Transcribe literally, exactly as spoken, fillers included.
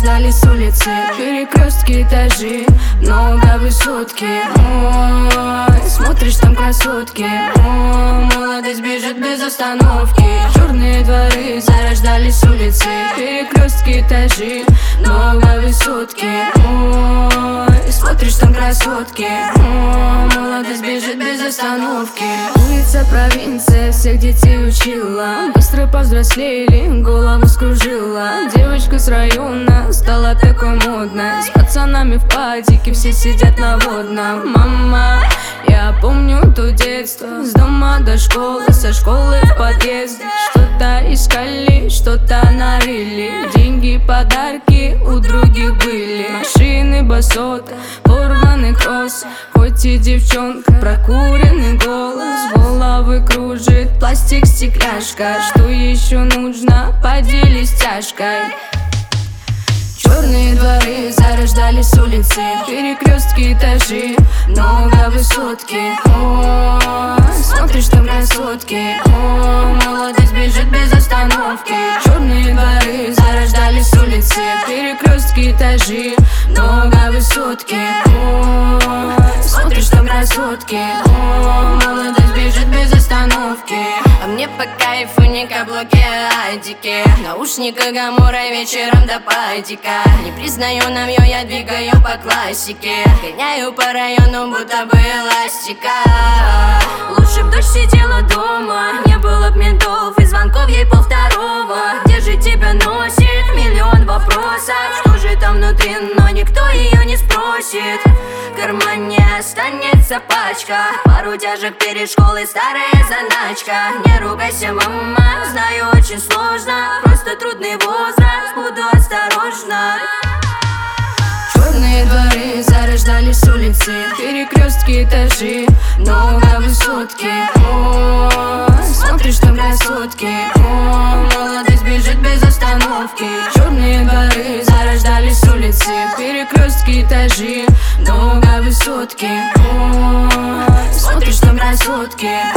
зарождались улицы, перекрестки, этажи, много высотки. Ой, смотришь, там красотки. Ой, молодость бежит без остановки. Черные дворы, зарождались улицы, перекрестки, этажи, много высотки. Ой, смотришь, там красотки. Ой, молодость бежит без остановки. Улица, провинция, всех детей учила, быстро повзрослели, голову скружила. Девочка с района стала такой модной, с пацанами в падике все сидят на водном. Мама, я помню то детство, с дома до школы, со школы в подъезд. Что-то искали, что-то нарыли, деньги, подарки у других были. Машины, басота, порванный кросс, хоть и девчонка, прокуренный голос, головы кружит пластик, стекляшка. Что еще нужно? Поделись тяжкой. Черные дворы, зарождались улицы, перекрестки, этажи, много высотки. Ой, смотришь, там красотки. Ой, молодость бежит без остановки. Черные дворы, зарождались улицы, перекрестки, этажи, много высотки. Ой, смотришь, там красотки. Ой, молодость бежит без остановки. А мне по кайфу не каблуки, а айдики, наушника гамора вечером до падика. Не признаю навью, я двигаю по классике, гоняю по району, будто бы эластика. Лучше б дочь сидела дома, не было б ментов и звонков ей полвторого. Где же тебя носит? Миллион вопросов. Что же там внутри, но никто ее не спросит. В кармане останется пачка, пару тяжек перед школой, старая заначка. Не ругайся, мама, знаю, очень сложно, просто трудный возраст, буду осторожна. Черные дворы, зарождались улицы, перекрестки, этажи, много высотки. Ой, смотришь, там красотки. Ой, молодость бежит без остановки. Черные дворы, зарождались улицы, перекрестки, этажи, много высотки. Ой, смотришь, там красотки.